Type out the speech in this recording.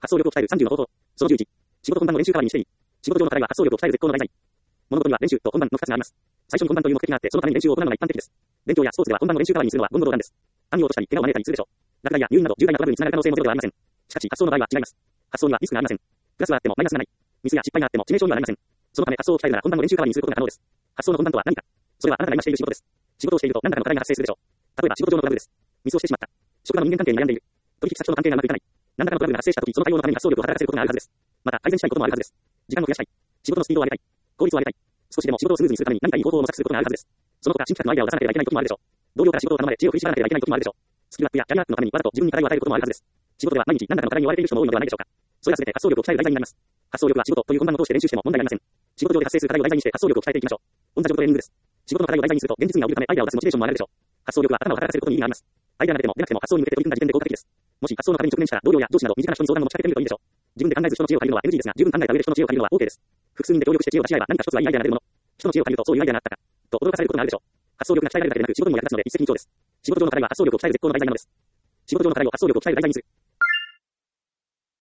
発想力を鍛える30の方法。その11。仕事本番の練習代わりにしていい。仕事上の課題は発想力を鍛える絶好の題材。物事には練習と本番の2つがあります。最初に本番という目的があって、そのために練習を行うのが一般的です。勉強やスポーツでは本番の練習代わりにするのは言語道断です。暗を落としたり、怪我を招いたりするでしょう。落第や入院など重大なトラブルにつながる可能性もゼロではありません。しかし、発想の場合は違います。発想にはリスクがありません。プラスはあってもマイナスがない。ミスや失敗があっても致命傷にはなりません。そのため発想を鍛えるなら本番の練習代わりにすることが可能です。発想の本番とは何か。それはあなたが今している仕事です。仕事をしていると何らかの課題が発生するでしょう。例えば仕事上のトラブルです。ミスをしてしまった。職場の人間関係に悩んでいる。取引先との関係がうまくいかない。何らかのトラブルが発生したとき、その対応のために発想力を働かせることがあるはずです。また、改善したいこともあるはずです。時間を増やしたい。仕事のスピードを上げたい。効率を上げたい。少しでも仕事をスムーズにするために何かいい方法を模索することがあるはずです。その他、新企画のアイデアを出さなければいけない時もあるでしょう。同僚から仕事を頼まれ、知恵を振り絞らなければいけない時もあるでしょう。スキルアップやキャリアアップのためにわざと自分に課題を与えることもあるはずです。仕事では毎日何らかの課題に追われている人も多いのではないでしょうか。それら全て発想力を鍛える題材になります。発想力は仕事という本番を通して練習しても問題ありません。仕事上で発生する課題を題材にして発想力を鍛えていきましょう。オンザジョブトレーニングです。仕事の課題を題材にすると現実味が起きるためアイデアを出すモチベーションも上がるでしょう。発想力は頭を働かせることに意味があります。アイデアが出ても出なくても発想に向けて取り組んだ時点で効果的です。もし発想の壁に直面したら同僚や上司など身近な人に相談を持ちかけてみるといいでしょう。自分で考えず人の知恵を借りるのは NG ですが、十分考えた上で人の知恵を借りるのは OK です。複数人で協力して知恵を出し合えば何か一つはいいアイデアが出るもの。人の知恵を借りるとそういうアイデアがあったかと驚かされることがあるでしょう。発想力が鍛えられるだけでなく仕事にも役立つので一石二鳥です。仕事上の課題は発想力を鍛える絶好の題材なのです。仕事上の課題を発想力を鍛える題材にする。